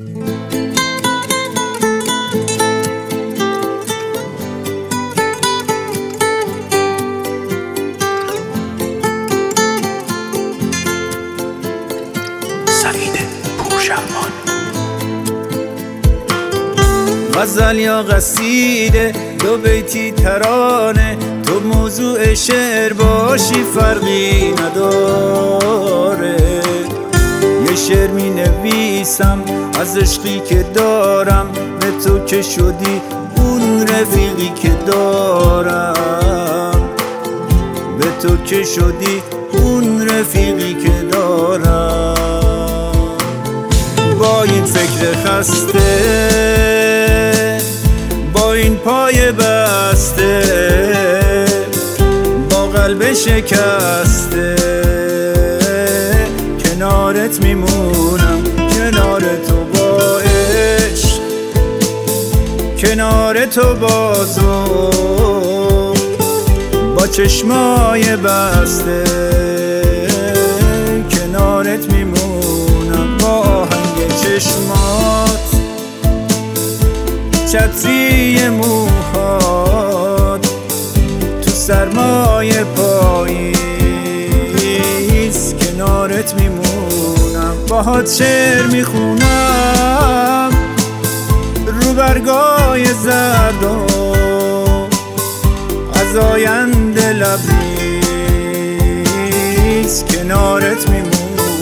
غزل یا قصیده، دو بیتی ترانه، تو موضوع شعر باشی فرقی نداره. یه شعر می نویسم از عشقی که دارم، به تو که شدی اون رفیقی که دارم، به تو که شدی اون رفیقی که دارم. با این فکر خسته، با این پای بسته، با قلب شکسته، کنارت میمونم، کنار تو با عشق، کنار تو با ذوق، با چشمای بسته، کنارت میمونم. با آهنگ چشمات، چتری موهات، تو سرمای پاییز کنارت میمونم. باهات شعر میخونم رو برگای زرد و از آینده لبریز کنارت میمونم.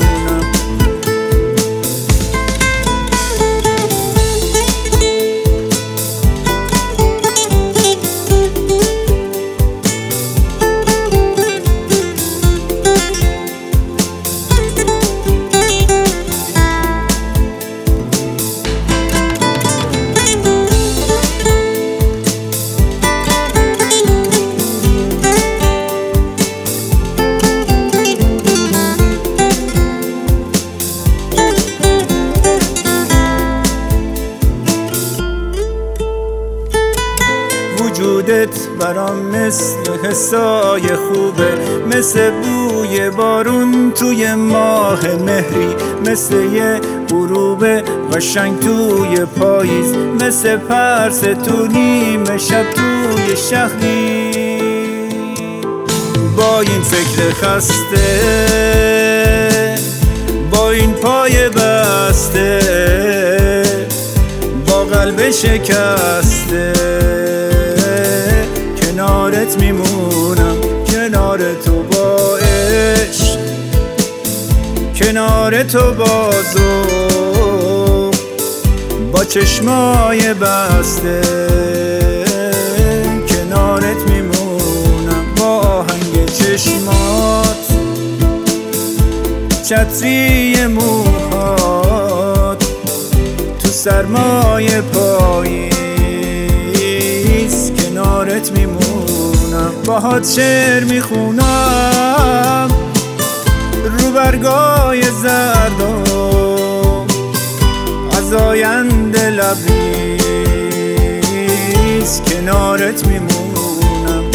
وجودت برام مثل حسای خوبه، مثل بوی بارون توی ماه مهری، مثل یه غروب قشنگ توی پاییز، مثل پرس تو نیمه شب توی شهری. با این فکر خسته، با این پای بسته، با قلب شکسته، کنارت میمونم، کنار تو با عشق، کنار تو با ذوق، با چشمای بسته، کنارت میمونم. با آهنگ چشمات، چتری موهات، تو سرمای پاییز کنارت میمونم. باهات شعر میخونم رو برگای زرد و از آینده لبریز کنارت میمونم.